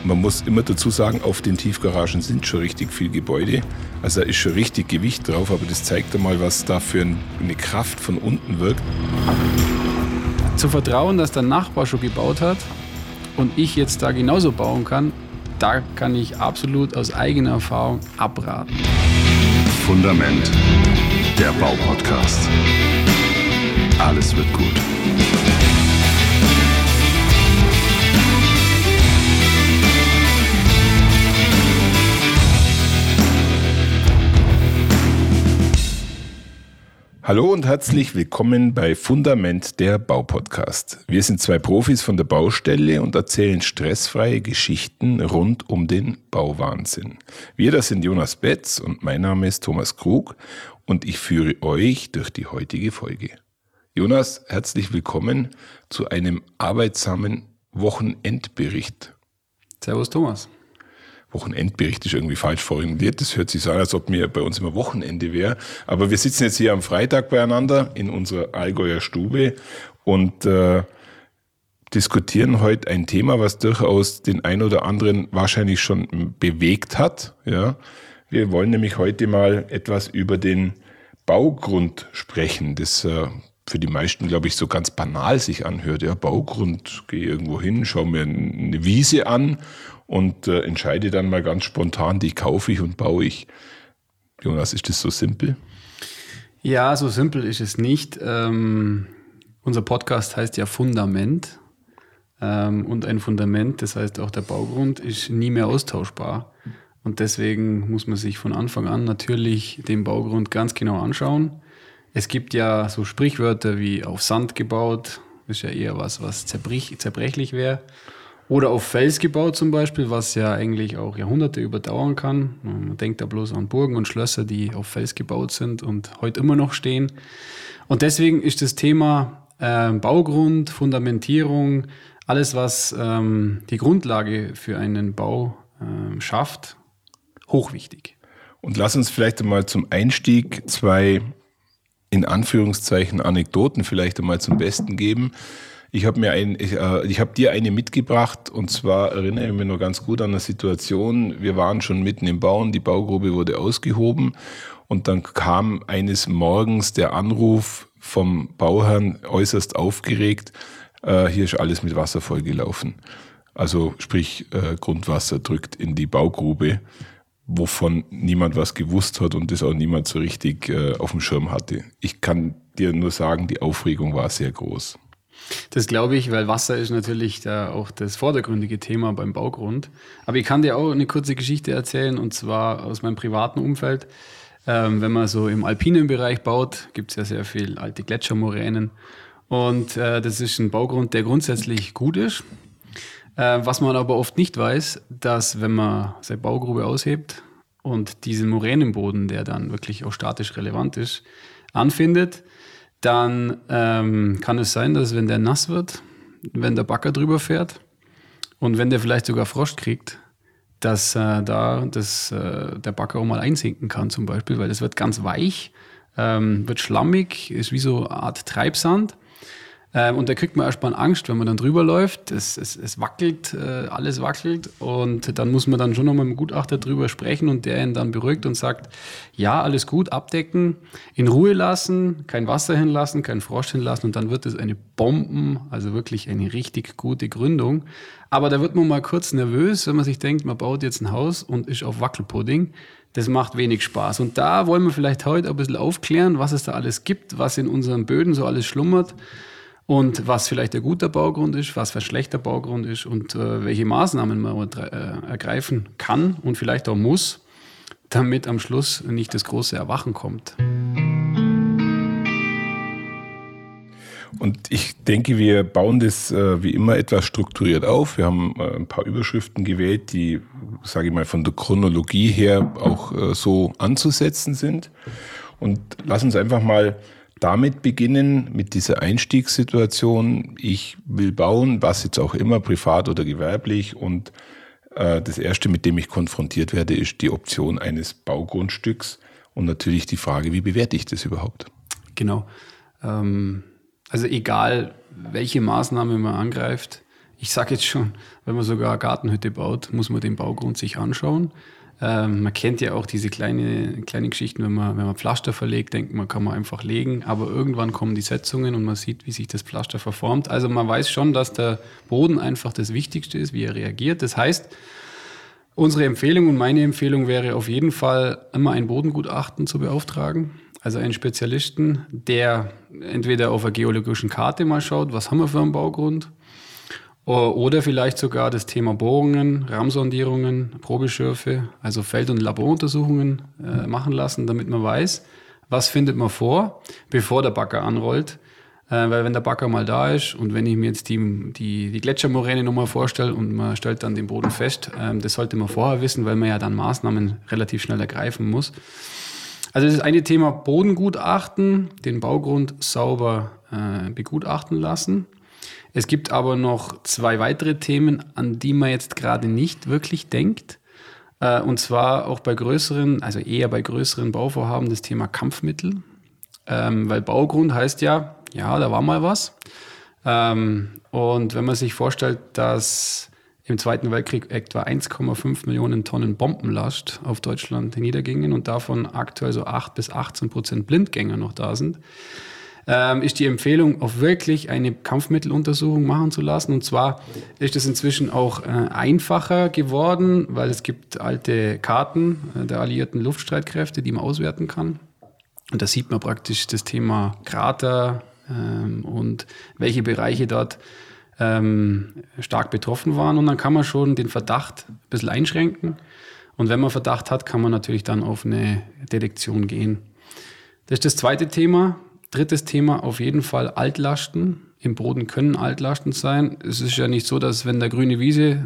Man muss immer dazu sagen, auf den Tiefgaragen sind schon richtig viele Gebäude. Also da ist schon richtig Gewicht drauf, aber das zeigt einmal, was da für eine Kraft von unten wirkt. Zu vertrauen, dass der Nachbar schon gebaut hat und ich jetzt da genauso bauen kann, da kann ich absolut aus eigener Erfahrung abraten. Fundament, der Baupodcast. Alles wird gut. Hallo und herzlich willkommen bei Fundament, der Baupodcast. Wir sind zwei Profis von der Baustelle und erzählen stressfreie Geschichten rund um den Bauwahnsinn. Wir, das sind Jonas Betz und mein Name ist Thomas Krug und ich führe euch durch die heutige Folge. Jonas, herzlich willkommen zu einem arbeitsamen Wochenendbericht. Servus Thomas. Wochenendbericht ist irgendwie falsch formuliert. Das hört sich so an, als ob mir bei uns immer Wochenende wäre. Aber wir sitzen jetzt hier am Freitag beieinander in unserer Allgäuer Stube und diskutieren heute ein Thema, was durchaus den ein oder anderen wahrscheinlich schon bewegt hat. Ja, wir wollen nämlich heute mal etwas über den Baugrund sprechen, das für die meisten, glaube ich, so ganz banal sich anhört. Ja, Baugrund, gehe irgendwo hin, schaue mir eine Wiese an und entscheide dann mal ganz spontan, die kaufe ich und baue ich. Jonas, ist das so simpel? Ja, so simpel ist es nicht. Unser Podcast heißt ja Fundament. Und ein Fundament, das heißt auch der Baugrund, ist nie mehr austauschbar. Und deswegen muss man sich von Anfang an natürlich den Baugrund ganz genau anschauen. Es gibt ja so Sprichwörter wie auf Sand gebaut, ist ja eher was zerbrechlich wäre. Oder auf Fels gebaut zum Beispiel, was ja eigentlich auch Jahrhunderte überdauern kann. Man denkt da bloß an Burgen und Schlösser, die auf Fels gebaut sind und heute immer noch stehen. Und deswegen ist das Thema Baugrund, Fundamentierung, alles was die Grundlage für einen Bau schafft, hochwichtig. Und lass uns vielleicht einmal zum Einstieg zwei, in Anführungszeichen, Anekdoten vielleicht einmal zum Besten geben. Ich habe dir eine mitgebracht und zwar erinnere ich mich noch ganz gut an eine Situation. Wir waren schon mitten im Bauen, die Baugrube wurde ausgehoben und dann kam eines Morgens der Anruf vom Bauherrn äußerst aufgeregt, hier ist alles mit Wasser vollgelaufen. Also sprich Grundwasser drückt in die Baugrube, wovon niemand was gewusst hat und das auch niemand so richtig auf dem Schirm hatte. Ich kann dir nur sagen, die Aufregung war sehr groß. Das glaube ich, weil Wasser ist natürlich da auch das vordergründige Thema beim Baugrund. Aber ich kann dir auch eine kurze Geschichte erzählen, und zwar aus meinem privaten Umfeld. Wenn man so im alpinen Bereich baut, gibt es ja sehr viel alte Gletschermoränen. Und das ist ein Baugrund, der grundsätzlich gut ist. Was man aber oft nicht weiß, dass wenn man seine Baugrube aushebt und diesen Moränenboden, der dann wirklich auch statisch relevant ist, anfindet, dann kann es sein, dass wenn der nass wird, wenn der Bagger drüber fährt und wenn der vielleicht sogar Frost kriegt, dass der Bagger auch mal einsinken kann zum Beispiel, weil das wird ganz weich, wird schlammig, ist wie so eine Art Treibsand. Und da kriegt man erstmal Angst, wenn man dann drüber läuft. Es wackelt, alles wackelt. Und dann muss man dann schon nochmal mit dem Gutachter drüber sprechen und der ihn dann beruhigt und sagt, ja, alles gut, abdecken, in Ruhe lassen, kein Wasser hinlassen, kein Frost hinlassen. Und dann wird es eine also wirklich eine richtig gute Gründung. Aber da wird man mal kurz nervös, wenn man sich denkt, man baut jetzt ein Haus und ist auf Wackelpudding. Das macht wenig Spaß. Und da wollen wir vielleicht heute ein bisschen aufklären, was es da alles gibt, was in unseren Böden so alles schlummert. Und was vielleicht ein guter Baugrund ist, was ein schlechter Baugrund ist und welche Maßnahmen man ergreifen kann und vielleicht auch muss, damit am Schluss nicht das große Erwachen kommt. Und ich denke, wir bauen das wie immer etwas strukturiert auf. Wir haben ein paar Überschriften gewählt, die, sage ich mal, von der Chronologie her auch so anzusetzen sind. Und lass uns einfach mal damit beginnen, mit dieser Einstiegssituation. Ich will bauen, was jetzt auch immer, privat oder gewerblich. Und das Erste, mit dem ich konfrontiert werde, ist die Option eines Baugrundstücks. Und natürlich die Frage, wie bewerte ich das überhaupt? Genau. Also egal, welche Maßnahme man angreift, Ich sage jetzt schon, wenn man sogar eine Gartenhütte baut, muss man den Baugrund sich anschauen. Man kennt ja auch diese kleinen Geschichten, wenn man Pflaster verlegt, denkt man, kann man einfach legen. Aber irgendwann kommen die Setzungen und man sieht, wie sich das Pflaster verformt. Also man weiß schon, dass der Boden einfach das Wichtigste ist, wie er reagiert. Das heißt, unsere Empfehlung und meine Empfehlung wäre auf jeden Fall, immer ein Bodengutachten zu beauftragen. Also einen Spezialisten, der entweder auf einer geologischen Karte mal schaut, was haben wir für einen Baugrund, oder vielleicht sogar das Thema Bohrungen, Rahmsondierungen, Probeschürfe, also Feld- und Laboruntersuchungen machen lassen, damit man weiß, was findet man vor, bevor der Bagger anrollt. Weil wenn der Bagger mal da ist und wenn ich mir jetzt die Gletschermoräne nochmal vorstelle und man stellt dann den Boden fest, das sollte man vorher wissen, weil man ja dann Maßnahmen relativ schnell ergreifen muss. Also das eine Thema Bodengutachten, den Baugrund sauber begutachten lassen. Es gibt aber noch 2 weitere Themen, an die man jetzt gerade nicht wirklich denkt. Und zwar auch bei größeren, also eher bei größeren Bauvorhaben, das Thema Kampfmittel. Weil Baugrund heißt ja, da war mal was. Und wenn man sich vorstellt, dass im Zweiten Weltkrieg etwa 1,5 Millionen Tonnen Bombenlast auf Deutschland niedergingen und davon aktuell so 8-18% Blindgänger noch da sind, ist die Empfehlung, auch wirklich eine Kampfmitteluntersuchung machen zu lassen. Und zwar ist es inzwischen auch einfacher geworden, weil es gibt alte Karten der alliierten Luftstreitkräfte, die man auswerten kann. Und da sieht man praktisch das Thema Krater und welche Bereiche dort stark betroffen waren. Und dann kann man schon den Verdacht ein bisschen einschränken. Und wenn man Verdacht hat, kann man natürlich dann auf eine Detektion gehen. Das ist das zweite Thema. Drittes Thema, auf jeden Fall Altlasten. Im Boden können Altlasten sein. Es ist ja nicht so, dass wenn man grüne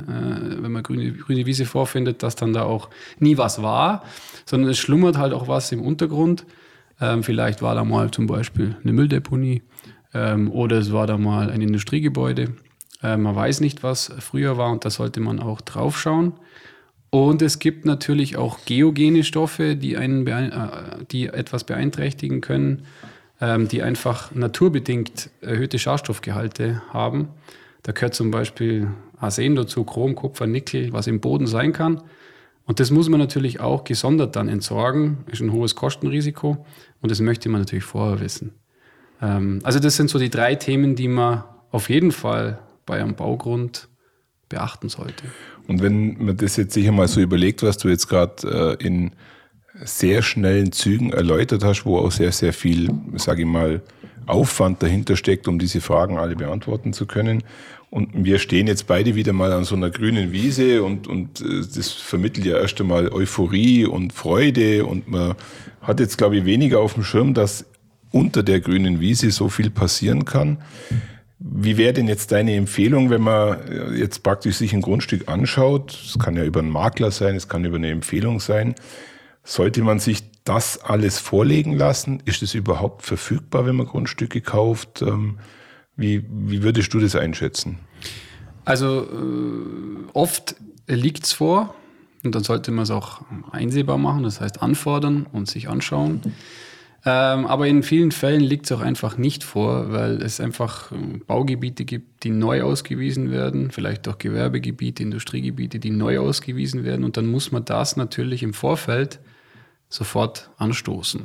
Wiese vorfindet, dass dann da auch nie was war, sondern es schlummert halt auch was im Untergrund. Vielleicht war da mal zum Beispiel eine Mülldeponie oder es war da mal ein Industriegebäude. Man weiß nicht, was früher war und da sollte man auch drauf schauen. Und es gibt natürlich auch geogene Stoffe, die etwas beeinträchtigen können, die einfach naturbedingt erhöhte Schadstoffgehalte haben. Da gehört zum Beispiel Arsen dazu, Chrom, Kupfer, Nickel, was im Boden sein kann. Und das muss man natürlich auch gesondert dann entsorgen. Ist ein hohes Kostenrisiko und das möchte man natürlich vorher wissen. Also das sind so die 3 Themen, die man auf jeden Fall bei einem Baugrund beachten sollte. Und wenn man das jetzt sicher mal so überlegt, was du jetzt gerade in sehr schnellen Zügen erläutert hast, wo auch sehr, sehr viel, sage ich mal, Aufwand dahinter steckt, um diese Fragen alle beantworten zu können. Und wir stehen jetzt beide wieder mal an so einer grünen Wiese und das vermittelt ja erst einmal Euphorie und Freude und man hat jetzt, glaube ich, weniger auf dem Schirm, dass unter der grünen Wiese so viel passieren kann. Wie wäre denn jetzt deine Empfehlung, wenn man jetzt praktisch sich ein Grundstück anschaut? Es kann ja über einen Makler sein, es kann über eine Empfehlung sein. Sollte man sich das alles vorlegen lassen? Ist es überhaupt verfügbar, wenn man Grundstücke kauft? Wie würdest du das einschätzen? Also oft liegt es vor und dann sollte man es auch einsehbar machen, das heißt anfordern und sich anschauen. Aber in vielen Fällen liegt es auch einfach nicht vor, weil es einfach Baugebiete gibt, die neu ausgewiesen werden, vielleicht auch Gewerbegebiete, Industriegebiete, die neu ausgewiesen werden und dann muss man das natürlich im Vorfeld sofort anstoßen.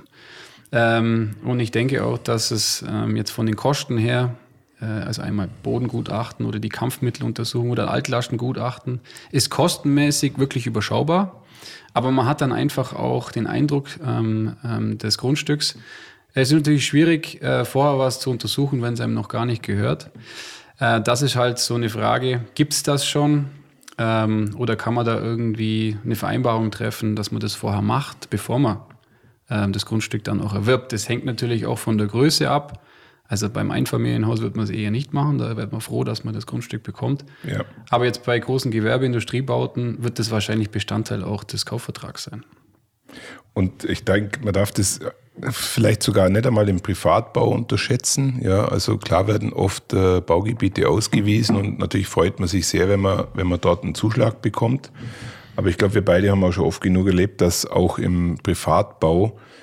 Und ich denke auch, dass es jetzt von den Kosten her, also einmal Bodengutachten oder die Kampfmitteluntersuchung oder Altlastengutachten, ist kostenmäßig wirklich überschaubar. Aber man hat dann einfach auch den Eindruck des Grundstücks. Es ist natürlich schwierig, vorher was zu untersuchen, wenn es einem noch gar nicht gehört. Das ist halt so eine Frage, gibt es das schon? Oder kann man da irgendwie eine Vereinbarung treffen, dass man das vorher macht, bevor man das Grundstück dann auch erwirbt? Das hängt natürlich auch von der Größe ab. Also beim Einfamilienhaus wird man es eher nicht machen, da wird man froh, dass man das Grundstück bekommt. Ja. Aber jetzt bei großen Gewerbe-Industriebauten wird das wahrscheinlich Bestandteil auch des Kaufvertrags sein. Und ich denke, man darf das vielleicht sogar nicht einmal im Privatbau unterschätzen. Ja, also klar werden oft Baugebiete ausgewiesen und natürlich freut man sich sehr, wenn man dort einen Zuschlag bekommt. Aber ich glaube, wir beide haben auch schon oft genug erlebt, dass auch im Privatbau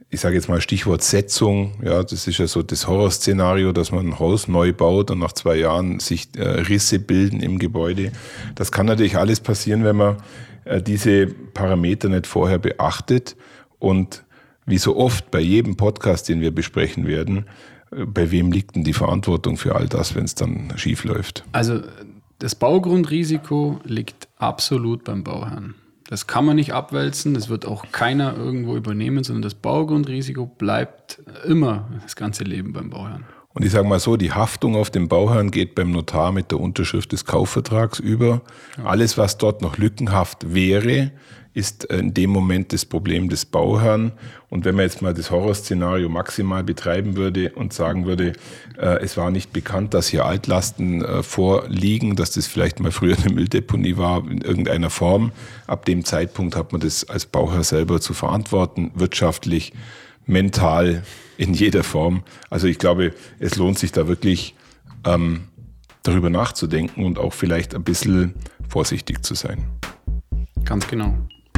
ich sage jetzt mal Stichwort Setzung, ja, das ist ja so das Horrorszenario, dass man ein Haus neu baut und nach 2 Jahren sich Risse bilden im Gebäude. Das kann natürlich alles passieren, wenn man diese Parameter nicht vorher beachtet. Und wie so oft bei jedem Podcast, den wir besprechen werden, bei wem liegt denn die Verantwortung für all das, wenn es dann schief läuft? Also das Baugrundrisiko liegt absolut beim Bauherrn. Das kann man nicht abwälzen, das wird auch keiner irgendwo übernehmen, sondern das Baugrundrisiko bleibt immer das ganze Leben beim Bauherrn. Und ich sage mal so, die Haftung auf den Bauherrn geht beim Notar mit der Unterschrift des Kaufvertrags über. Alles, was dort noch lückenhaft wäre, ist in dem Moment das Problem des Bauherrn. Und wenn man jetzt mal das Horrorszenario maximal betreiben würde und sagen würde, es war nicht bekannt, dass hier Altlasten vorliegen, dass das vielleicht mal früher eine Mülldeponie war in irgendeiner Form, ab dem Zeitpunkt hat man das als Bauherr selber zu verantworten, wirtschaftlich, mental, in jeder Form. Also ich glaube, es lohnt sich da wirklich darüber nachzudenken und auch vielleicht ein bisschen vorsichtig zu sein. Ganz genau.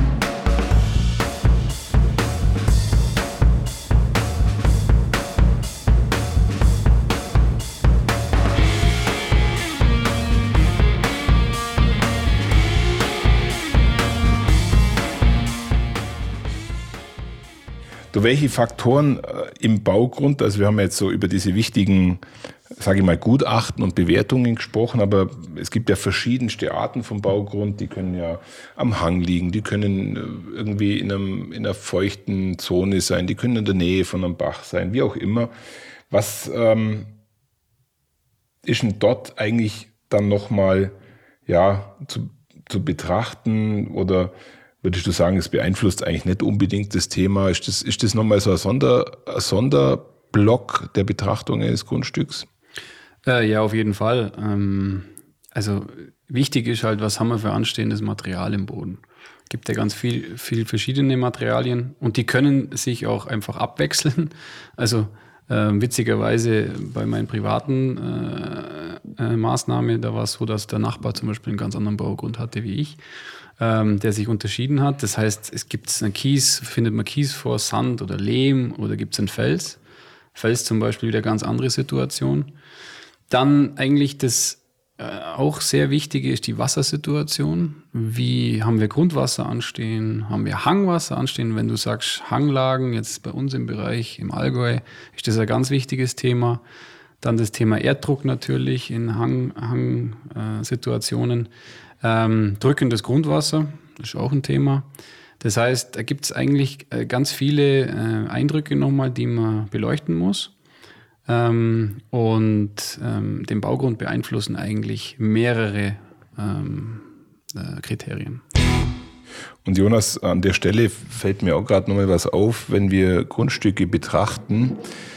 Du, welche Faktoren im Baugrund, also wir haben jetzt so über diese wichtigen, sage ich mal, Gutachten und Bewertungen gesprochen, aber es gibt ja verschiedenste Arten vom Baugrund, die können ja am Hang liegen, die können irgendwie in einer feuchten Zone sein, die können in der Nähe von einem Bach sein, wie auch immer. Was ist denn dort eigentlich dann nochmal zu betrachten oder würdest du sagen, es beeinflusst eigentlich nicht unbedingt das Thema? Ist das nochmal so ein Sonderblock der Betrachtung eines Grundstücks? Ja, auf jeden Fall. Also wichtig ist halt, was haben wir für anstehendes Material im Boden? Es gibt ja ganz viel verschiedene Materialien und die können sich auch einfach abwechseln. Also witzigerweise bei meinen privaten Maßnahmen, da war es so, dass der Nachbar zum Beispiel einen ganz anderen Baugrund hatte wie ich, der sich unterschieden hat. Das heißt, es gibt einen Kies, findet man Kies vor, Sand oder Lehm oder gibt es einen Fels. Fels zum Beispiel wieder ganz andere Situation. Dann eigentlich das auch sehr Wichtige ist die Wassersituation. Wie haben wir Grundwasser anstehen? Haben wir Hangwasser anstehen? Wenn du sagst Hanglagen, jetzt bei uns im Bereich im Allgäu, ist das ein ganz wichtiges Thema. Dann das Thema Erddruck natürlich in Hangsituationen. Drückendes Grundwasser, das ist auch ein Thema. Das heißt, da gibt es eigentlich ganz viele Eindrücke nochmal, die man beleuchten muss. Und den Baugrund beeinflussen eigentlich mehrere Kriterien. Und Jonas, an der Stelle fällt mir auch gerade nochmal was auf, wenn wir Grundstücke betrachten,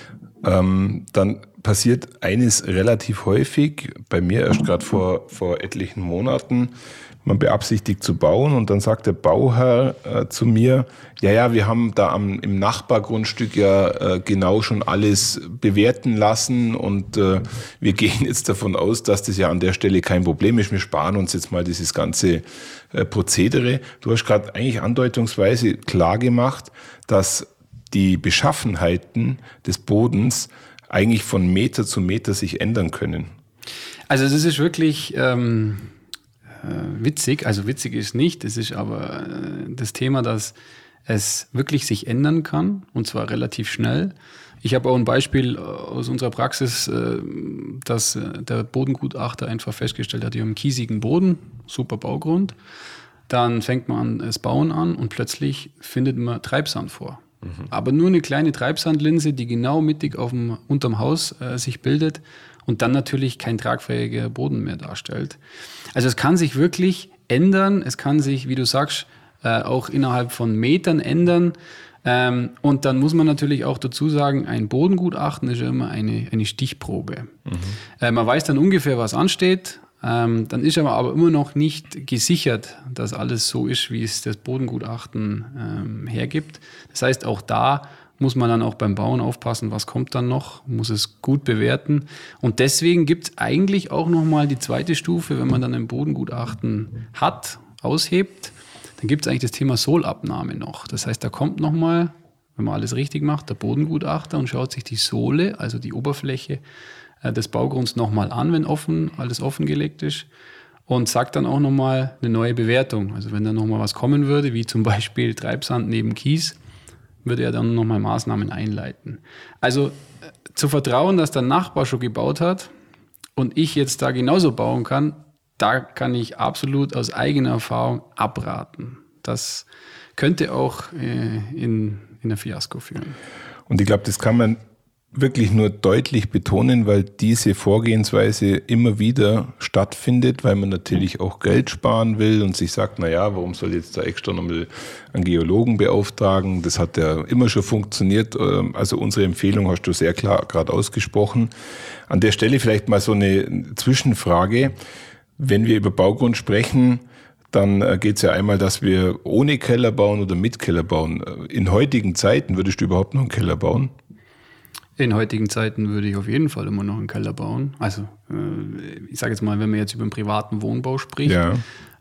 dann passiert eines relativ häufig, bei mir erst gerade vor etlichen Monaten, man beabsichtigt zu bauen und dann sagt der Bauherr zu mir, ja, wir haben da im Nachbargrundstück ja genau schon alles bewerten lassen und wir gehen jetzt davon aus, dass das ja an der Stelle kein Problem ist. Wir sparen uns jetzt mal dieses ganze Prozedere. Du hast gerade eigentlich andeutungsweise klar gemacht, dass die Beschaffenheiten des Bodens eigentlich von Meter zu Meter sich ändern können. Also das ist wirklich witzig. Also witzig ist nicht, es ist aber das Thema, dass es wirklich sich ändern kann und zwar relativ schnell. Ich habe auch ein Beispiel aus unserer Praxis, dass der Bodengutachter einfach festgestellt hat, wir haben einen kiesigen Boden, super Baugrund. Dann fängt man an, das Bauen an und plötzlich findet man Treibsand vor. Aber nur eine kleine Treibsandlinse, die genau mittig unterm Haus sich bildet und dann natürlich kein tragfähiger Boden mehr darstellt. Also es kann sich wirklich ändern, es kann sich, wie du sagst, auch innerhalb von Metern ändern. Und dann muss man natürlich auch dazu sagen, ein Bodengutachten ist ja immer eine Stichprobe. Man weiß dann ungefähr, was ansteht. Dann ist aber immer noch nicht gesichert, dass alles so ist, wie es das Bodengutachten hergibt. Das heißt, auch da muss man dann auch beim Bauen aufpassen, was kommt dann noch, muss es gut bewerten. Und deswegen gibt es eigentlich auch nochmal die zweite Stufe, wenn man dann ein Bodengutachten hat, aushebt, dann gibt es eigentlich das Thema Sohlabnahme noch. Das heißt, da kommt nochmal wenn man alles richtig macht, der Bodengutachter und schaut sich die Sohle, also die Oberfläche des Baugrunds nochmal an, wenn alles offengelegt ist und sagt dann auch nochmal eine neue Bewertung. Also wenn da nochmal was kommen würde, wie zum Beispiel Treibsand neben Kies, würde er dann nochmal Maßnahmen einleiten. Also zu vertrauen, dass der Nachbar schon gebaut hat und ich jetzt da genauso bauen kann, da kann ich absolut aus eigener Erfahrung abraten. Das könnte auch in ein Fiasko führen. Und ich glaube, das kann man wirklich nur deutlich betonen, weil diese Vorgehensweise immer wieder stattfindet, weil man natürlich auch Geld sparen will und sich sagt, naja, warum soll ich jetzt da extra nochmal einen Geologen beauftragen? Das hat ja immer schon funktioniert. Also unsere Empfehlung hast du sehr klar gerade ausgesprochen. An der Stelle vielleicht mal so eine Zwischenfrage. Wenn wir über Baugrund sprechen, dann geht es ja einmal, dass wir ohne Keller bauen oder mit Keller bauen. In heutigen Zeiten würdest du überhaupt noch einen Keller bauen? In heutigen Zeiten würde ich auf jeden Fall immer noch einen Keller bauen. Also ich sage jetzt mal, wenn man jetzt über einen privaten Wohnbau spricht, ja.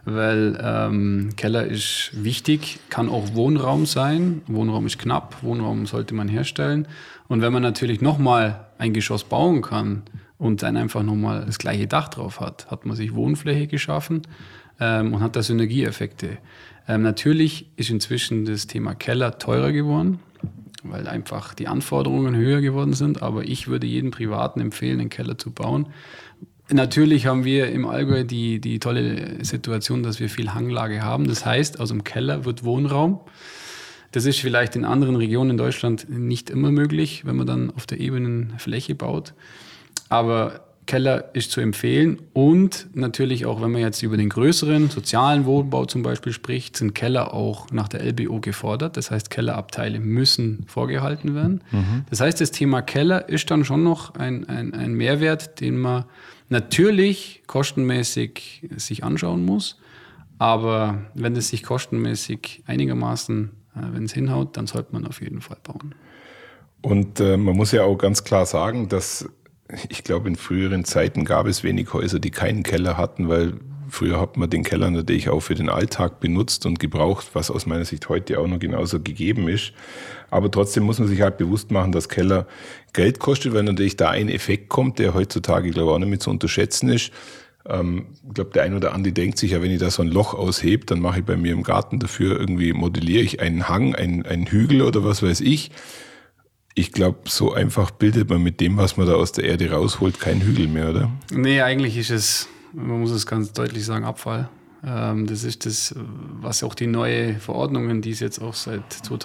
Weil Keller ist wichtig, kann auch Wohnraum sein. Wohnraum ist knapp, Wohnraum sollte man herstellen. Und wenn man natürlich nochmal ein Geschoss bauen kann und dann einfach nochmal das gleiche Dach drauf hat, hat man sich Wohnfläche geschaffen und hat da Synergieeffekte. Natürlich ist inzwischen das Thema Keller teurer geworden, weil einfach die Anforderungen höher geworden sind. Aber ich würde jedem Privaten empfehlen, einen Keller zu bauen. Natürlich haben wir im Allgäu die tolle Situation, dass wir viel Hanglage haben. Das heißt, aus dem Keller wird Wohnraum. Das ist vielleicht in anderen Regionen in Deutschland nicht immer möglich, wenn man dann auf der ebenen Fläche baut. Aber Keller ist zu empfehlen und natürlich auch, wenn man jetzt über den größeren sozialen Wohnbau zum Beispiel spricht, sind Keller auch nach der LBO gefordert. Das heißt, Kellerabteile müssen vorgehalten werden. Mhm. Das heißt, das Thema Keller ist dann schon noch ein Mehrwert, den man natürlich kostenmäßig sich anschauen muss. Aber wenn es sich kostenmäßig einigermaßen, wenn es hinhaut, dann sollte man auf jeden Fall bauen. Und man muss ja auch ganz klar sagen, dass ich glaube, in früheren Zeiten gab es wenig Häuser, die keinen Keller hatten, weil früher hat man den Keller natürlich auch für den Alltag benutzt und gebraucht, was aus meiner Sicht heute auch noch genauso gegeben ist. Aber trotzdem muss man sich halt bewusst machen, dass Keller Geld kostet, weil natürlich da ein Effekt kommt, der heutzutage, glaube ich, auch nicht mehr zu unterschätzen ist. Ich glaube, der ein oder andere denkt sich ja, wenn ich da so ein Loch aushebe, dann mache ich bei mir im Garten dafür irgendwie, modelliere ich einen Hang, einen Hügel oder was weiß ich. Ich glaube, so einfach bildet man mit dem, was man da aus der Erde rausholt, keinen Hügel mehr, oder? Nee, eigentlich ist es, man muss es ganz deutlich sagen, Abfall. Das ist das, was auch die neue Verordnungen, die es jetzt auch seit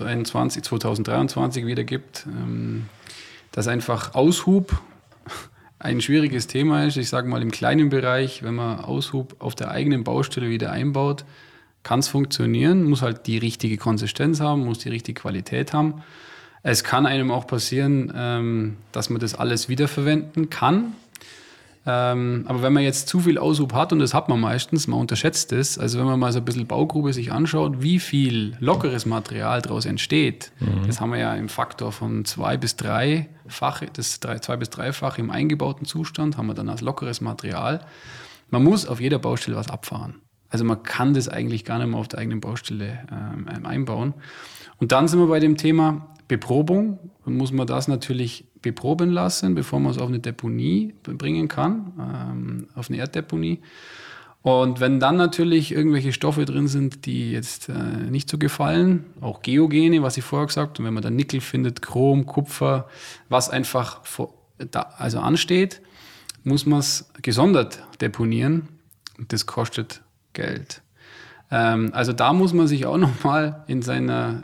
2023 wieder gibt, dass einfach Aushub ein schwieriges Thema ist. Ich sage mal im kleinen Bereich, wenn man Aushub auf der eigenen Baustelle wieder einbaut, kann es funktionieren, muss halt die richtige Konsistenz haben, muss die richtige Qualität haben. Es kann einem auch passieren, dass man das alles wiederverwenden kann. Aber wenn man jetzt zu viel Aushub hat, und das hat man meistens, man unterschätzt es, also wenn man mal so ein bisschen Baugrube sich anschaut, wie viel lockeres Material daraus entsteht, das haben wir ja im Faktor von 2 bis 3-fach, das 2 bis 3-fach im eingebauten Zustand, haben wir dann als lockeres Material. Man muss auf jeder Baustelle was abfahren. Also man kann das eigentlich gar nicht mehr auf der eigenen Baustelle einbauen. Und dann sind wir bei dem Thema Beprobung. Dann muss man das natürlich beproben lassen, bevor man es auf eine Deponie bringen kann, auf eine Erddeponie. Und wenn dann natürlich irgendwelche Stoffe drin sind, die jetzt nicht so gefallen, auch Geogene, was ich vorher gesagt habe, und wenn man dann Nickel findet, Chrom, Kupfer, was einfach also ansteht, muss man es gesondert deponieren. Und das kostet Geld. Also da muss man sich auch nochmal in seiner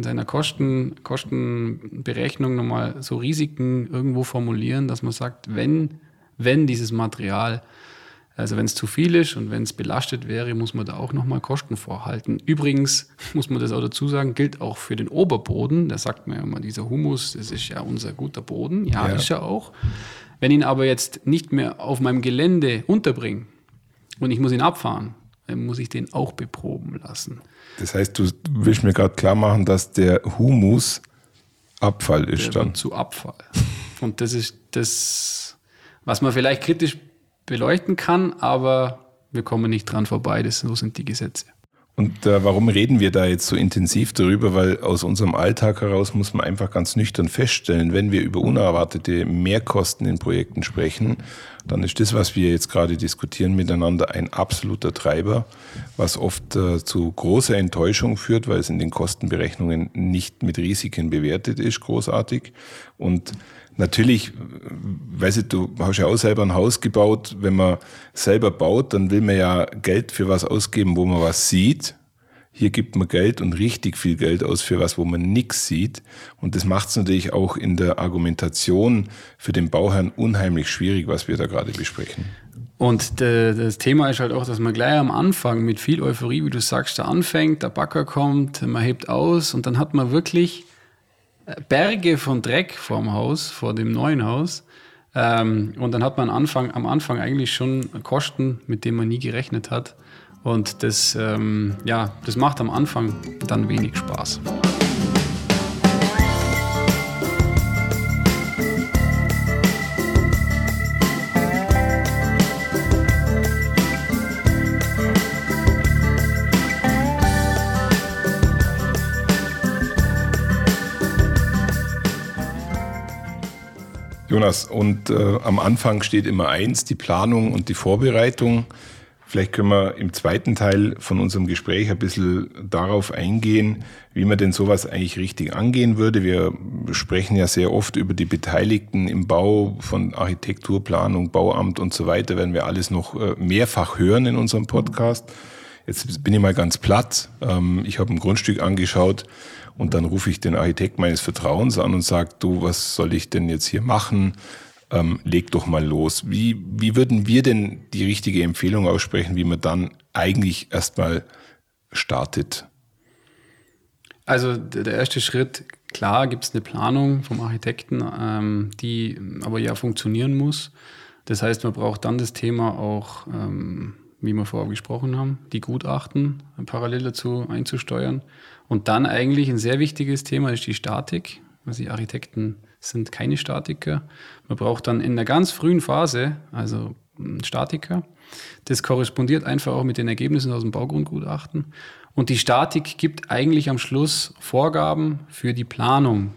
Kostenberechnung nochmal so Risiken irgendwo formulieren, dass man sagt, wenn dieses Material, also wenn es zu viel ist und wenn es belastet wäre, muss man da auch nochmal Kosten vorhalten. Übrigens muss man das auch dazu sagen, gilt auch für den Oberboden. Da sagt man ja immer, dieser Humus, das ist ja unser guter Boden. Ja, ist er auch. Wenn ich ihn aber jetzt nicht mehr auf meinem Gelände unterbringe und ich muss ihn abfahren, muss ich den auch beproben lassen. Das heißt, du willst mir gerade klar machen, dass der Humus Abfall ist der dann. Wird zu Abfall. Und das ist das, was man vielleicht kritisch beleuchten kann, aber wir kommen nicht dran vorbei. So sind die Gesetze. Und warum reden wir da jetzt so intensiv darüber? Weil aus unserem Alltag heraus muss man einfach ganz nüchtern feststellen, wenn wir über unerwartete Mehrkosten in Projekten sprechen, dann ist das, was wir jetzt gerade diskutieren miteinander, ein absoluter Treiber, was oft zu großer Enttäuschung führt, weil es in den Kostenberechnungen nicht mit Risiken bewertet ist, großartig. Und natürlich, weißt du hast ja auch selber ein Haus gebaut. Wenn man selber baut, dann will man ja Geld für was ausgeben, wo man was sieht. Hier gibt man Geld und richtig viel Geld aus für was, wo man nichts sieht. Und das macht es natürlich auch in der Argumentation für den Bauherrn unheimlich schwierig, was wir da gerade besprechen. Und das Thema ist halt auch, dass man gleich am Anfang mit viel Euphorie, wie du sagst, da anfängt, der Bagger kommt, man hebt aus und dann hat man wirklich Berge von Dreck vorm Haus, vor dem neuen Haus. Und dann hat man am Anfang eigentlich schon Kosten, mit denen man nie gerechnet hat. Und das macht am Anfang dann wenig Spaß. Jonas, und am Anfang steht immer eins, die Planung und die Vorbereitung. Vielleicht können wir im zweiten Teil von unserem Gespräch ein bisschen darauf eingehen, wie man denn sowas eigentlich richtig angehen würde. Wir sprechen ja sehr oft über die Beteiligten im Bau von Architektur, Planung, Bauamt und so weiter, werden wir alles noch mehrfach hören in unserem Podcast. Jetzt bin ich mal ganz platt. Ich habe ein Grundstück angeschaut und dann rufe ich den Architekt meines Vertrauens an und sage, du, was soll ich denn jetzt hier machen? Leg doch mal los. Wie würden wir denn die richtige Empfehlung aussprechen, wie man dann eigentlich erstmal startet? Also der erste Schritt, klar gibt es eine Planung vom Architekten, die aber ja funktionieren muss. Das heißt, man braucht dann das Thema auch, wie wir vorher gesprochen haben, die Gutachten parallel dazu einzusteuern. Und dann eigentlich ein sehr wichtiges Thema ist die Statik. Also die Architekten sind keine Statiker. Man braucht dann in der ganz frühen Phase, also einen Statiker. Das korrespondiert einfach auch mit den Ergebnissen aus dem Baugrundgutachten. Und die Statik gibt eigentlich am Schluss Vorgaben für die Planung.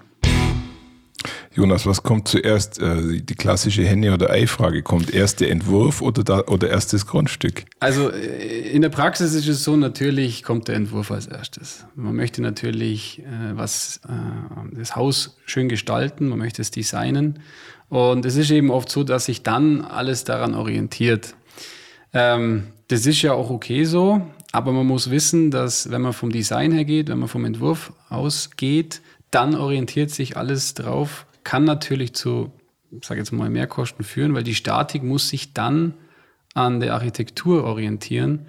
Jonas, was kommt zuerst? Die klassische Henne- oder Ei-Frage. Kommt erst der Entwurf oder erst das Grundstück? Also in der Praxis ist es so, natürlich kommt der Entwurf als erstes. Man möchte natürlich das Haus schön gestalten, man möchte es designen. Und es ist eben oft so, dass sich dann alles daran orientiert. Das ist ja auch okay so, aber man muss wissen, dass wenn man vom Design her geht, wenn man vom Entwurf ausgeht, dann orientiert sich alles drauf. Kann natürlich zu, ich sage jetzt mal, Mehrkosten führen, weil die Statik muss sich dann an der Architektur orientieren.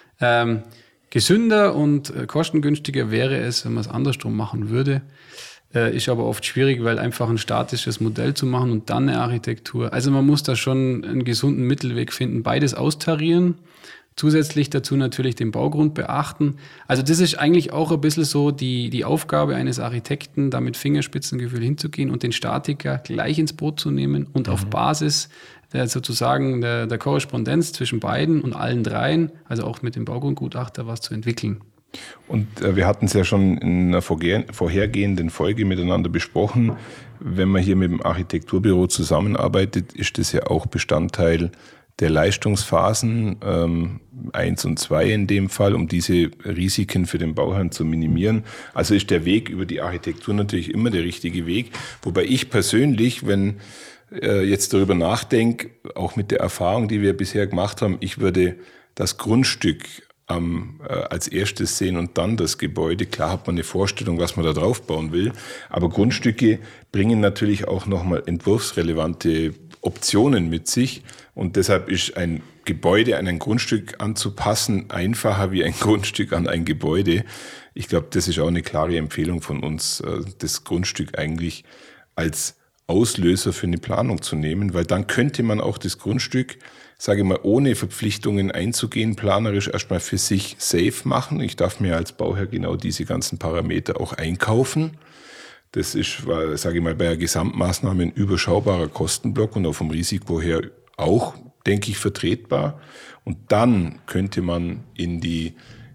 Gesünder und kostengünstiger wäre es, wenn man es andersrum machen würde. Ist aber oft schwierig, weil einfach ein statisches Modell zu machen und dann eine Architektur. Also man muss da schon einen gesunden Mittelweg finden, beides austarieren. Zusätzlich dazu natürlich den Baugrund beachten. Also das ist eigentlich auch ein bisschen so die Aufgabe eines Architekten, da mit Fingerspitzengefühl hinzugehen und den Statiker gleich ins Boot zu nehmen und auf Basis der Korrespondenz zwischen beiden und allen dreien, also auch mit dem Baugrundgutachter, was zu entwickeln. Und wir hatten es ja schon in einer vorhergehenden Folge miteinander besprochen. Wenn man hier mit dem Architekturbüro zusammenarbeitet, ist das ja auch Bestandteil der Leistungsphasen 1 und 2 in dem Fall, um diese Risiken für den Bauherrn zu minimieren. Also ist der Weg über die Architektur natürlich immer der richtige Weg. Wobei ich persönlich, wenn jetzt darüber nachdenke, auch mit der Erfahrung, die wir bisher gemacht haben, ich würde das Grundstück als erstes sehen und dann das Gebäude. Klar hat man eine Vorstellung, was man da drauf bauen will, aber Grundstücke bringen natürlich auch nochmal entwurfsrelevante Optionen mit sich und deshalb ist ein Gebäude an ein Grundstück anzupassen einfacher wie ein Grundstück an ein Gebäude. Ich glaube, das ist auch eine klare Empfehlung von uns, das Grundstück eigentlich als Auslöser für eine Planung zu nehmen, weil dann könnte man auch das Grundstück, sage ich mal, ohne Verpflichtungen einzugehen, planerisch erstmal für sich safe machen. Ich darf mir als Bauherr genau diese ganzen Parameter auch einkaufen. Das ist, sage ich mal, bei der Gesamtmaßnahme ein überschaubarer Kostenblock und auch vom Risiko her auch, denke ich, vertretbar. Und dann könnte man in die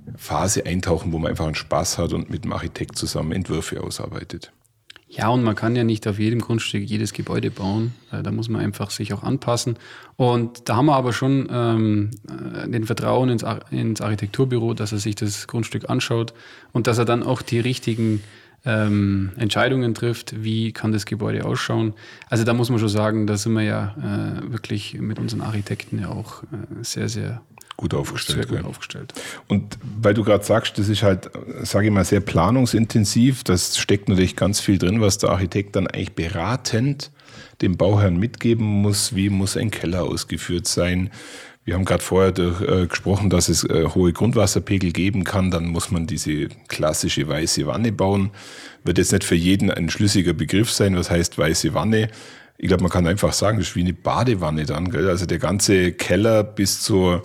Phase eintauchen, wo man einfach einen Spaß hat und mit dem Architekt zusammen Entwürfe ausarbeitet. Ja, und man kann ja nicht auf jedem Grundstück jedes Gebäude bauen. Da muss man einfach sich auch anpassen. Und da haben wir aber schon den Vertrauen ins Architekturbüro, dass er sich das Grundstück anschaut und dass er dann auch die richtigen Entscheidungen trifft, wie kann das Gebäude ausschauen. Also da muss man schon sagen, da sind wir ja wirklich mit unseren Architekten ja auch sehr, sehr gut aufgestellt. Und weil du gerade sagst, das ist halt, sage ich mal, sehr planungsintensiv, das steckt natürlich ganz viel drin, was der Architekt dann eigentlich beratend dem Bauherrn mitgeben muss. Wie muss ein Keller ausgeführt sein? Wir haben gerade vorher gesprochen, dass es hohe Grundwasserpegel geben kann. Dann muss man diese klassische weiße Wanne bauen. Wird jetzt nicht für jeden ein schlüssiger Begriff sein, was heißt weiße Wanne. Ich glaube, man kann einfach sagen, das ist wie eine Badewanne dann. Gell? Also der ganze Keller bis zur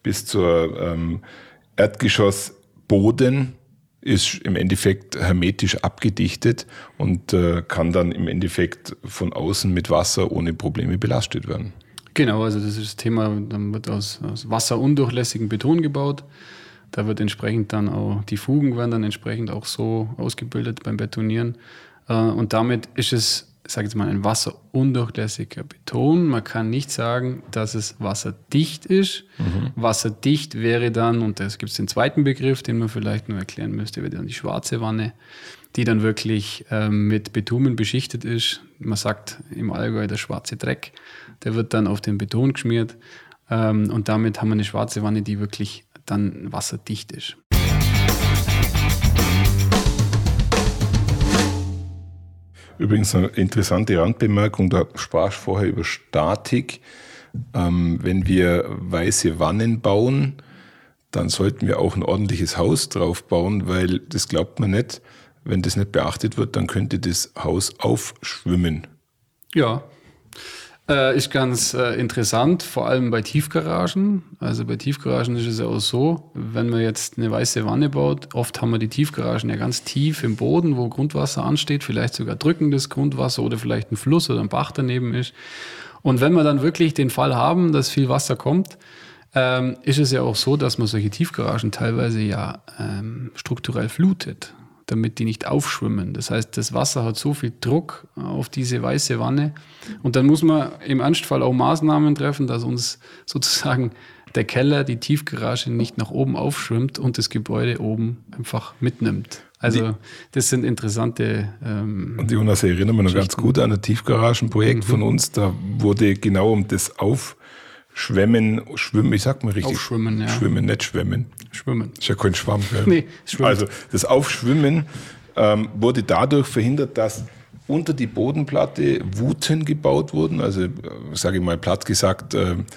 Erdgeschossboden ist im Endeffekt hermetisch abgedichtet und kann dann im Endeffekt von außen mit Wasser ohne Probleme belastet werden. Genau, also das ist das Thema, dann wird aus wasserundurchlässigem Beton gebaut. Da wird entsprechend dann auch, die Fugen werden dann entsprechend auch so ausgebildet beim Betonieren. Und damit ist es, ich sage jetzt mal, ein wasserundurchlässiger Beton. Man kann nicht sagen, dass es wasserdicht ist. Wasserdicht wäre dann, und da gibt es den zweiten Begriff, den man vielleicht nur erklären müsste, wäre dann die schwarze Wanne, die dann wirklich mit Bitumen beschichtet ist. Man sagt im Allgäu der schwarze Dreck. Der wird dann auf den Beton geschmiert. Und damit haben wir eine schwarze Wanne, die wirklich dann wasserdicht ist. Übrigens eine interessante Randbemerkung, da sprachst du vorher über Statik. Wenn wir weiße Wannen bauen, dann sollten wir auch ein ordentliches Haus drauf bauen, weil das glaubt man nicht. Wenn das nicht beachtet wird, dann könnte das Haus aufschwimmen. Ja, ist ganz interessant, vor allem bei Tiefgaragen. Also bei Tiefgaragen ist es ja auch so, wenn man jetzt eine weiße Wanne baut, oft haben wir die Tiefgaragen ja ganz tief im Boden, wo Grundwasser ansteht, vielleicht sogar drückendes Grundwasser oder vielleicht ein Fluss oder ein Bach daneben ist. Und wenn wir dann wirklich den Fall haben, dass viel Wasser kommt, ist es ja auch so, dass man solche Tiefgaragen teilweise ja strukturell flutet, damit die nicht aufschwimmen. Das heißt, das Wasser hat so viel Druck auf diese weiße Wanne und dann muss man im Ernstfall auch Maßnahmen treffen, dass uns sozusagen der Keller, die Tiefgarage nicht nach oben aufschwimmt und das Gebäude oben einfach mitnimmt. Also das sind interessante Und Jonas, ich erinnere mich noch ganz gut an ein Tiefgaragenprojekt von uns, da wurde genau um das Schwimmen, ich sag mal richtig. Aufschwimmen, ja. Schwimmen, nicht schwimmen. Schwimmen. Ist ja kein Schwamm, gell? Nee, schwimmen. Also das Aufschwimmen wurde dadurch verhindert, dass unter die Bodenplatte Vouten gebaut wurden, also sage ich mal platt gesagt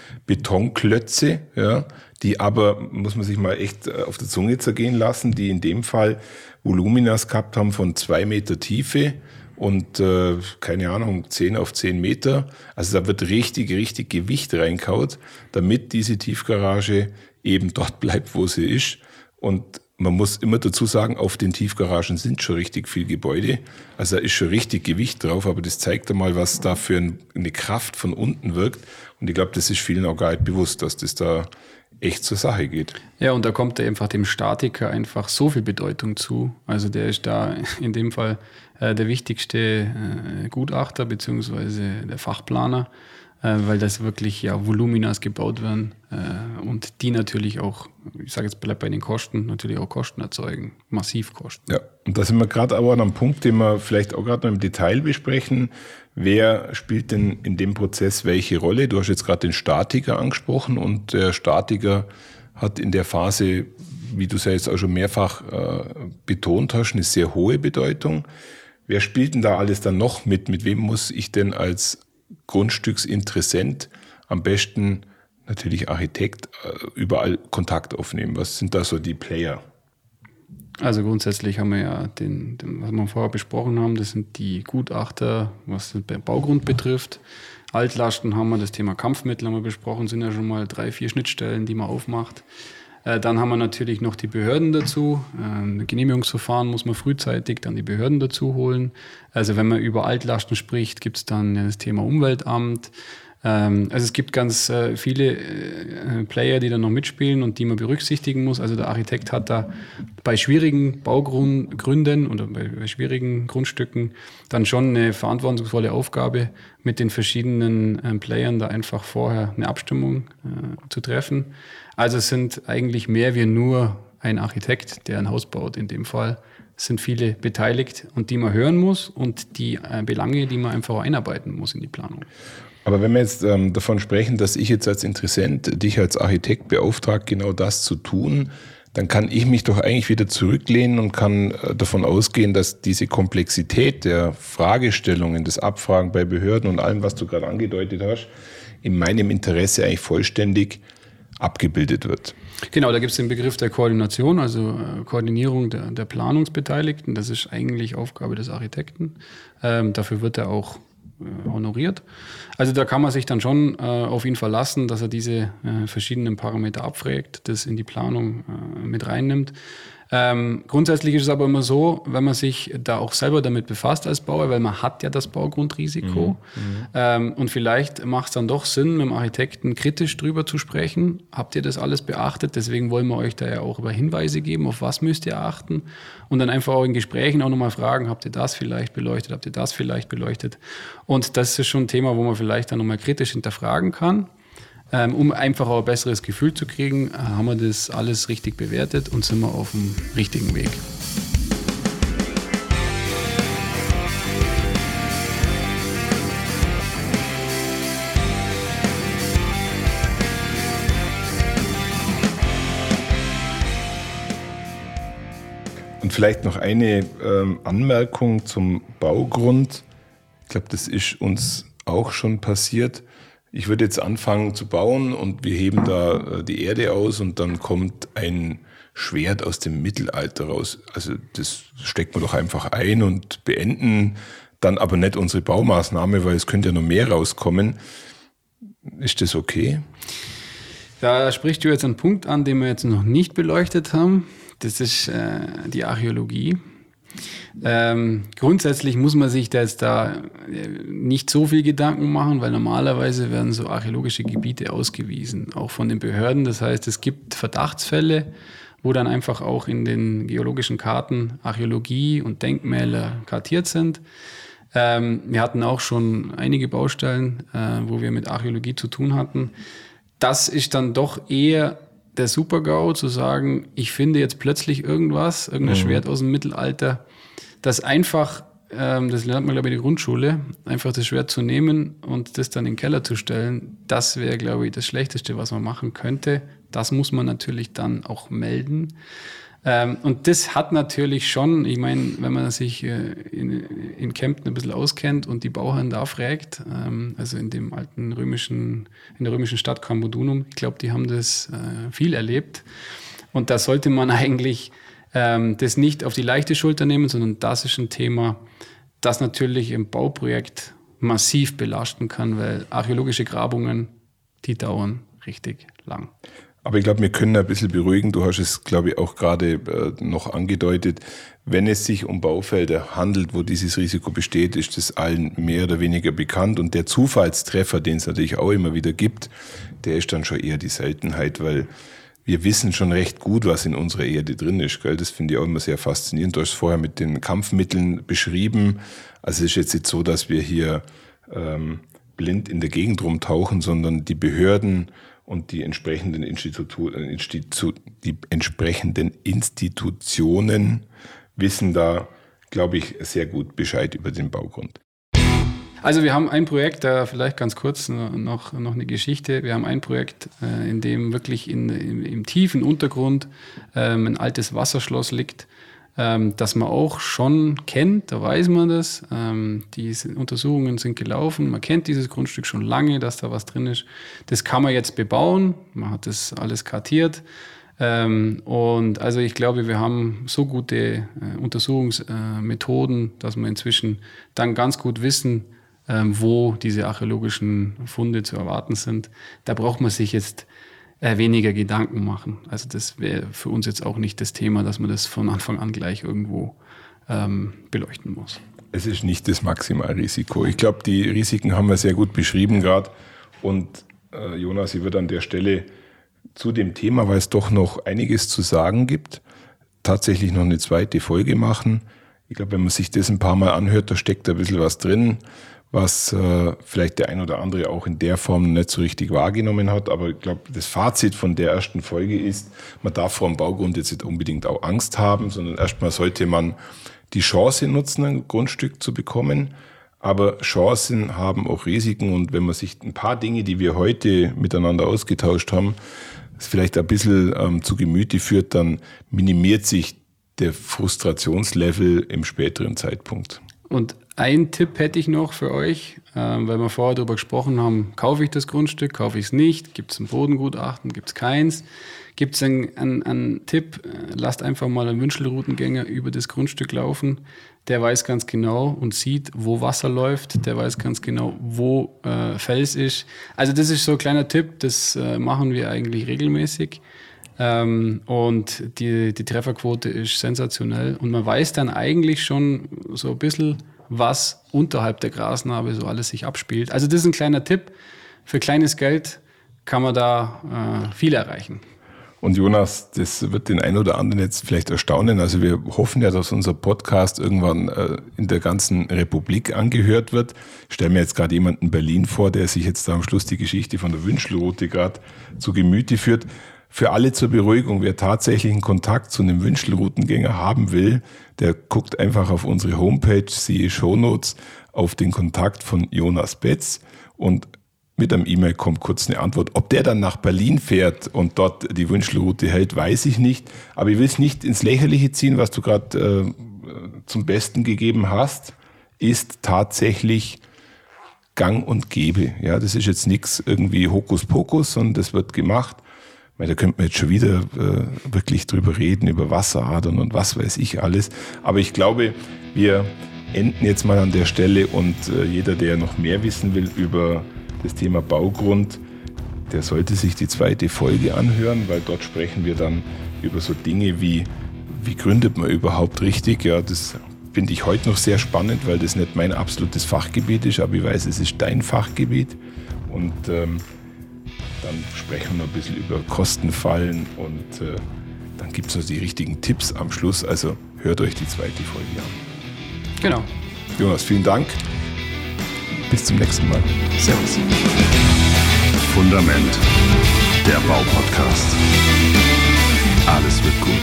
Betonklötze, ja, die aber, muss man sich mal echt auf der Zunge zergehen lassen, die in dem Fall Voluminas gehabt haben von 2 Meter Tiefe und keine Ahnung, 10 auf 10 Meter. Also da wird richtig Gewicht reingehaut, damit diese Tiefgarage eben dort bleibt, wo sie ist. Und man muss immer dazu sagen, auf den Tiefgaragen sind schon richtig viel Gebäude. Also da ist schon richtig Gewicht drauf, aber das zeigt einmal, was da für eine Kraft von unten wirkt. Und ich glaube, das ist vielen auch gar nicht bewusst, dass das da echt zur Sache geht. Ja, und da kommt einfach dem Statiker einfach so viel Bedeutung zu. Also der ist da in dem Fall der wichtigste Gutachter beziehungsweise der Fachplaner, weil das wirklich ja Voluminas gebaut werden und die natürlich auch, ich sage jetzt bei den Kosten, natürlich auch Kosten erzeugen, massiv Kosten. Ja, und da sind wir gerade aber an einem Punkt, den wir vielleicht auch gerade noch im Detail besprechen. Wer spielt denn in dem Prozess welche Rolle? Du hast jetzt gerade den Statiker angesprochen und der Statiker hat in der Phase, wie du es ja jetzt auch schon mehrfach betont hast, eine sehr hohe Bedeutung. Wer spielt denn da alles dann noch mit? Mit wem muss ich denn als Grundstücksinteressent am besten, natürlich Architekt, überall Kontakt aufnehmen? Was sind da so die Player? Also grundsätzlich haben wir ja was wir vorher besprochen haben, das sind die Gutachter, was den Baugrund betrifft. Altlasten haben wir, das Thema Kampfmittel haben wir besprochen, sind ja schon mal 3-4 Schnittstellen, die man aufmacht. Dann haben wir natürlich noch die Behörden dazu. Ein Genehmigungsverfahren muss man frühzeitig dann die Behörden dazu holen. Also wenn man über Altlasten spricht, gibt es dann das Thema Umweltamt. Also es gibt ganz viele Player, die da noch mitspielen und die man berücksichtigen muss. Also der Architekt hat da bei schwierigen Baugründen oder bei schwierigen Grundstücken dann schon eine verantwortungsvolle Aufgabe, mit den verschiedenen Playern da einfach vorher eine Abstimmung zu treffen. Also es sind eigentlich mehr wie nur ein Architekt, der ein Haus baut in dem Fall. Es sind viele beteiligt und die man hören muss und die Belange, die man einfach einarbeiten muss in die Planung. Aber wenn wir jetzt davon sprechen, dass ich jetzt als Interessent dich als Architekt beauftragt, genau das zu tun, dann kann ich mich doch eigentlich wieder zurücklehnen und kann davon ausgehen, dass diese Komplexität der Fragestellungen, des Abfragen bei Behörden und allem, was du gerade angedeutet hast, in meinem Interesse eigentlich vollständig abgebildet wird. Genau, da gibt es den Begriff der Koordination, also Koordinierung der Planungsbeteiligten. Das ist eigentlich Aufgabe des Architekten. Dafür wird er auch honoriert. Also da kann man sich dann schon auf ihn verlassen, dass er diese verschiedenen Parameter abfragt, das in die Planung mit reinnimmt. Grundsätzlich ist es aber immer so, wenn man sich da auch selber damit befasst als Bauer, weil man hat ja das Baugrundrisiko und vielleicht macht es dann doch Sinn, mit dem Architekten kritisch drüber zu sprechen. Habt ihr das alles beachtet? Deswegen wollen wir euch da ja auch über Hinweise geben, auf was müsst ihr achten und dann einfach auch in Gesprächen auch nochmal fragen, habt ihr das vielleicht beleuchtet, habt ihr das vielleicht beleuchtet? Und das ist schon ein Thema, wo man vielleicht dann nochmal kritisch hinterfragen kann. Um einfach auch ein besseres Gefühl zu kriegen, haben wir das alles richtig bewertet und sind wir auf dem richtigen Weg. Und vielleicht noch eine Anmerkung zum Baugrund. Ich glaube, das ist uns auch schon passiert. Ich würde jetzt anfangen zu bauen und wir heben da die Erde aus und dann kommt ein Schwert aus dem Mittelalter raus. Also das stecken wir doch einfach ein und beenden dann aber nicht unsere Baumaßnahme, weil es könnte ja noch mehr rauskommen. Ist das okay? Da sprichst du jetzt einen Punkt an, den wir jetzt noch nicht beleuchtet haben. Das ist die Archäologie. Grundsätzlich muss man sich da jetzt nicht so viel Gedanken machen, weil normalerweise werden so archäologische Gebiete ausgewiesen, auch von den Behörden. Das heißt, es gibt Verdachtsfälle, wo dann einfach auch in den geologischen Karten Archäologie und Denkmäler kartiert sind. Wir hatten auch schon einige Baustellen, wo wir mit Archäologie zu tun hatten. Das ist dann doch eher der Super-GAU, zu sagen, ich finde jetzt plötzlich irgendein Schwert aus dem Mittelalter, das einfach, das lernt man glaube ich in der Grundschule, einfach das Schwert zu nehmen und das dann in den Keller zu stellen, das wäre glaube ich das Schlechteste, was man machen könnte. Das muss man natürlich dann auch melden. Und das hat natürlich schon, ich meine, wenn man sich in Kempten ein bisschen auskennt und die Bauherren da fragt, also in der römischen Stadt Campodunum, ich glaube, die haben das viel erlebt. Und da sollte man eigentlich das nicht auf die leichte Schulter nehmen, sondern das ist ein Thema, das natürlich im Bauprojekt massiv belasten kann, weil archäologische Grabungen, die dauern richtig lang. Aber ich glaube, wir können ein bisschen beruhigen. Du hast es, glaube ich, auch gerade noch angedeutet. Wenn es sich um Baufelder handelt, wo dieses Risiko besteht, ist das allen mehr oder weniger bekannt. Und der Zufallstreffer, den es natürlich auch immer wieder gibt, der ist dann schon eher die Seltenheit, weil wir wissen schon recht gut, was in unserer Erde drin ist. Gell? Das finde ich auch immer sehr faszinierend. Du hast es vorher mit den Kampfmitteln beschrieben. Also es ist jetzt nicht so, dass wir hier blind in der Gegend rumtauchen, sondern die Behörden und die entsprechenden Institutionen wissen da, glaube ich, sehr gut Bescheid über den Baugrund. Also wir haben ein Projekt, da vielleicht ganz kurz noch eine Geschichte. Wir haben ein Projekt, in dem wirklich im tiefen Untergrund ein altes Wasserschloss liegt, das man auch schon kennt, da weiß man das. Die Untersuchungen sind gelaufen, man kennt dieses Grundstück schon lange, dass da was drin ist. Das kann man jetzt bebauen, man hat das alles kartiert. Und also ich glaube, wir haben so gute Untersuchungsmethoden, dass wir inzwischen dann ganz gut wissen, wo diese archäologischen Funde zu erwarten sind. Da braucht man sich jetzt weniger Gedanken machen. Also das wäre für uns jetzt auch nicht das Thema, dass man das von Anfang an gleich irgendwo beleuchten muss. Es ist nicht das Maximalrisiko. Ich glaube, die Risiken haben wir sehr gut beschrieben gerade. Und Jonas, ich würde an der Stelle zu dem Thema, weil es doch noch einiges zu sagen gibt, tatsächlich noch eine zweite Folge machen. Ich glaube, wenn man sich das ein paar Mal anhört, da steckt ein bisschen was drin, was vielleicht der ein oder andere auch in der Form nicht so richtig wahrgenommen hat. Aber ich glaube, das Fazit von der ersten Folge ist, man darf vor dem Baugrund jetzt nicht unbedingt auch Angst haben, sondern erstmal sollte man die Chance nutzen, ein Grundstück zu bekommen. Aber Chancen haben auch Risiken. Und wenn man sich ein paar Dinge, die wir heute miteinander ausgetauscht haben, vielleicht ein bisschen zu Gemüte führt, dann minimiert sich der Frustrationslevel im späteren Zeitpunkt. Und einen Tipp hätte ich noch für euch, weil wir vorher darüber gesprochen haben, kaufe ich das Grundstück, kaufe ich es nicht, gibt es ein Bodengutachten, gibt es keins. Gibt es einen Tipp, lasst einfach mal einen Wünschelroutengänger über das Grundstück laufen, der weiß ganz genau und sieht, wo Wasser läuft, der weiß ganz genau, wo Fels ist. Also das ist so ein kleiner Tipp, das machen wir eigentlich regelmäßig. Und die Trefferquote ist sensationell und man weiß dann eigentlich schon so ein bisschen, was unterhalb der Grasnarbe so alles sich abspielt. Also das ist ein kleiner Tipp. Für kleines Geld kann man da viel erreichen. Und Jonas, das wird den einen oder anderen jetzt vielleicht erstaunen. Also wir hoffen ja, dass unser Podcast irgendwann in der ganzen Republik angehört wird. Ich stelle mir jetzt gerade jemanden in Berlin vor, der sich jetzt da am Schluss die Geschichte von der Wünschelrute gerade zu Gemüte führt. Für alle zur Beruhigung, wer tatsächlich einen Kontakt zu einem Wünschelroutengänger haben will, der guckt einfach auf unsere Homepage, siehe Shownotes, auf den Kontakt von Jonas Betz und mit einem E-Mail kommt kurz eine Antwort. Ob der dann nach Berlin fährt und dort die Wünschelroute hält, weiß ich nicht. Aber ich will es nicht ins Lächerliche ziehen, was du gerade zum Besten gegeben hast, ist tatsächlich gang und gäbe. Ja, das ist jetzt nichts irgendwie Hokuspokus, sondern das wird gemacht. Weil da könnte man jetzt schon wieder wirklich drüber reden, über Wasseradern und was weiß ich alles. Aber ich glaube, wir enden jetzt mal an der Stelle und jeder, der noch mehr wissen will über das Thema Baugrund, der sollte sich die zweite Folge anhören, weil dort sprechen wir dann über so Dinge wie gründet man überhaupt richtig. Ja, das finde ich heute noch sehr spannend, weil das nicht mein absolutes Fachgebiet ist, aber ich weiß, es ist dein Fachgebiet. Und dann sprechen wir noch ein bisschen über Kostenfallen und dann gibt es noch die richtigen Tipps am Schluss. Also hört euch die zweite Folge an. Genau. Jonas, vielen Dank. Bis zum nächsten Mal. Servus. Fundament, der Baupodcast. Alles wird gut.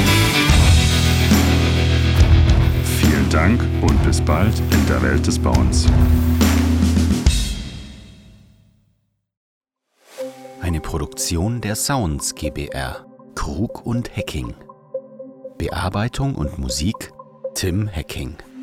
Vielen Dank und bis bald in der Welt des Bauens. Eine Produktion der Sounds GbR. Krug und Hecking. Bearbeitung und Musik Tim Hecking.